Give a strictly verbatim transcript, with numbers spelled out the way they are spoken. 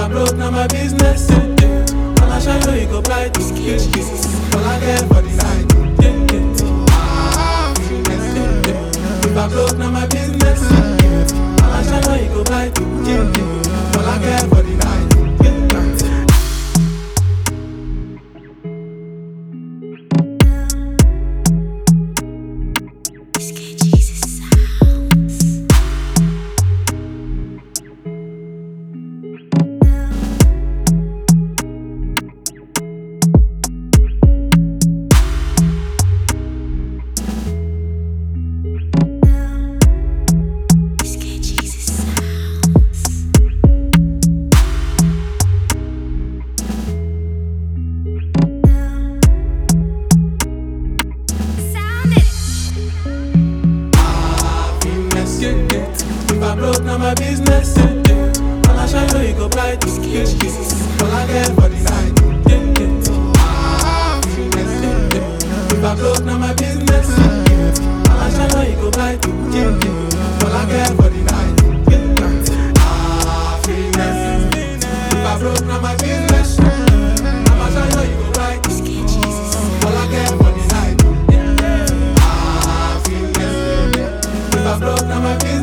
I broke, now my business. Yeah, yeah. All I shine, know you go blind. Kiss, kiss. All I get for the night. Yeah, yeah. Ah, business. Yeah, yeah. If I broke, now my business. Yeah, yeah. All I shine, know you go blind. Yeah, yeah. All I get for the night. If I broke, now my business. Yeah, yeah. All I shine, know you go bright. Kiss, kiss. All I get for the night. Yeah, yeah. Ah, business. Yeah, yeah. If I broke, now my business. Yeah, yeah. All I shine, know you go bright. Yeah, yeah. All I get for the night. Yeah, yeah. Ah, business. If I broke, now my business. All I shine, know you go bright. All I get for the night. Yeah, yeah. Ah, business. If I broke, now my business.